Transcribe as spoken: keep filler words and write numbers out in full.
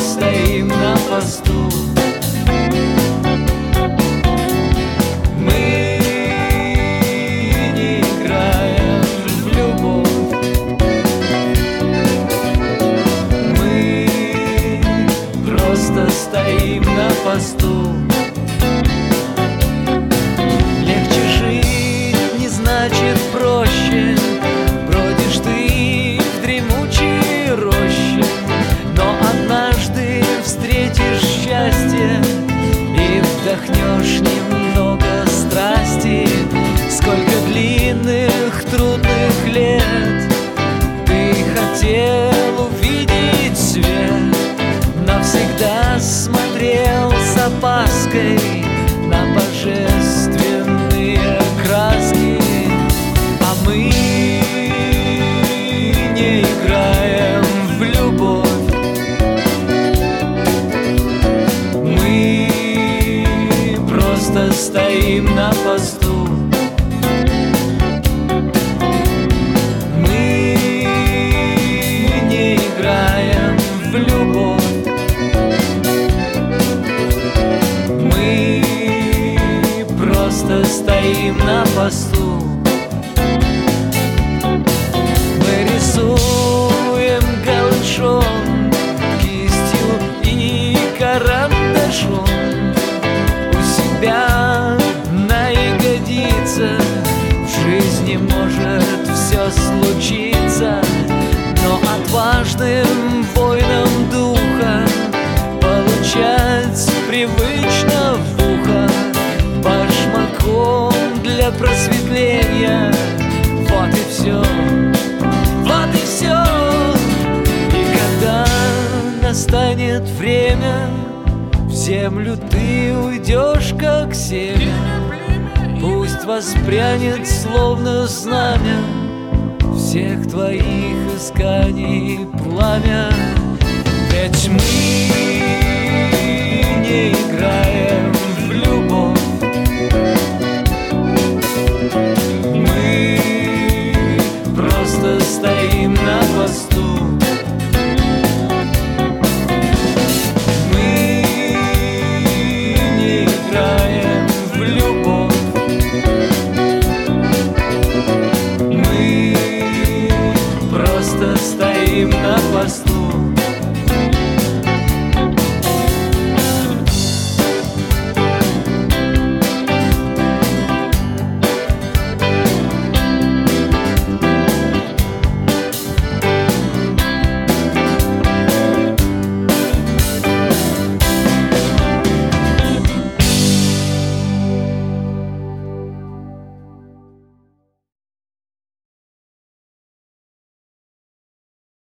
стоим на посту. Мы не играем в любовь, мы просто стоим на посту. Легче жить не значит проще, бродишь ты в дремучей роще, но однажды встретишь счастье и вдохнешь немного страсти. Сколько длинных, трудных лет ты хотел увидеть свет, навсегда смотрел с опаской на божественные краски. А мы не играем в любовь, мы просто стоим на посту. Мы не играем в любовь, мы просто стоим на посту. Мы рисуем голышом, кистью и карандашом у себя на ягодицах. В жизни может все случиться, но отважным воинам духа получать привычно в ухо башмаком для просветления. Вот и все, вот и все. И когда настанет время, в землю ты уйдешь как семя. Пусть воспрянет словно знамя всех твоих исканий пламя.